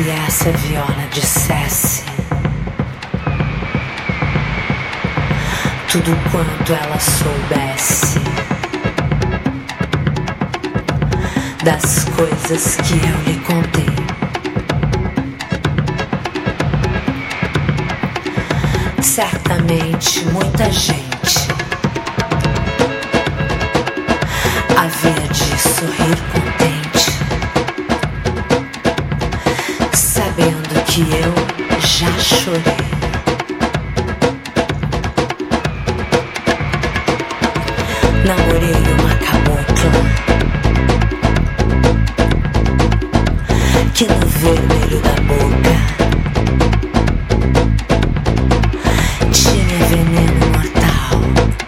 Se essa viola dissesse tudo quanto ela soubesse das coisas que eu lhe contei, certamente muita gente havia de sorrir contente, sabendo que eu já chorei. Namorei uma cabocla que no vermelho da boca tinha veneno mortal.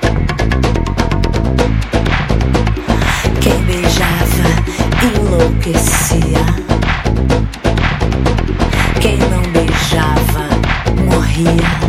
Quem beijava enlouquecia, quem não beijava morria.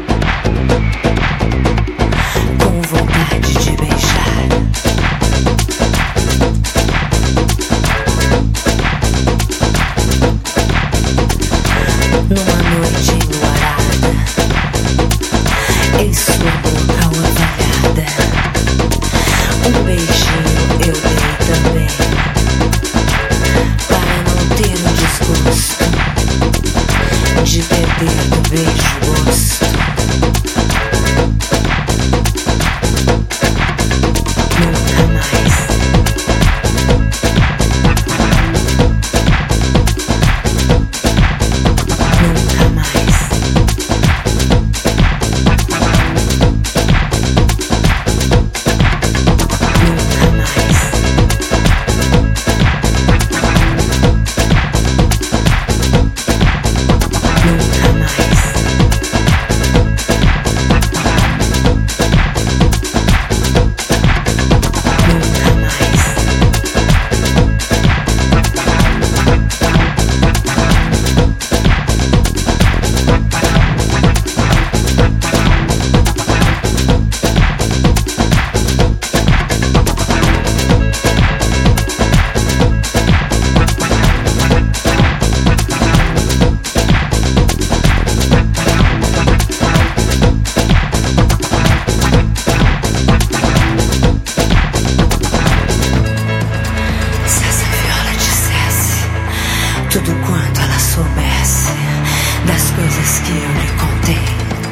Tudo quanto ela soubesse das coisas que eu lhe contei,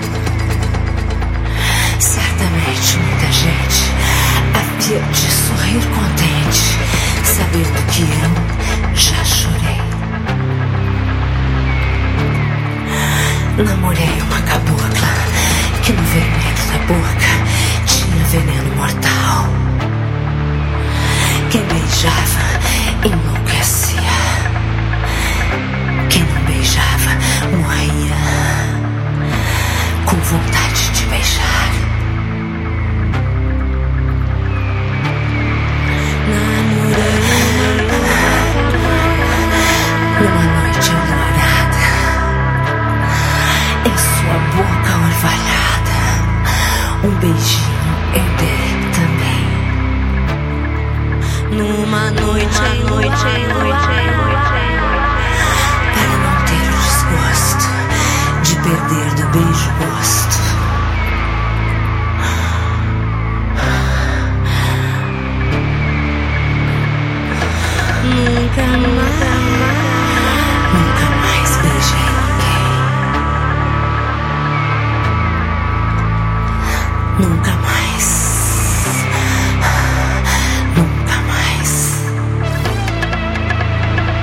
certamente muita gente havia de sorrir contente, sabendo que eu já chorei. Namorei uma cabocla que no vermelho da boca tinha veneno mortal. Quem beijava enlouquecia, quem não beijava morria com vontade de beijar. Namorei numa noite enluarada, em sua boca orvalhada, um beijinho eu dei também. Numa noite enluarada, para não ter o desgosto de perder do beijo gosto. Nunca mais beijei ninguém. Nunca mais. Nunca mais.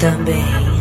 também.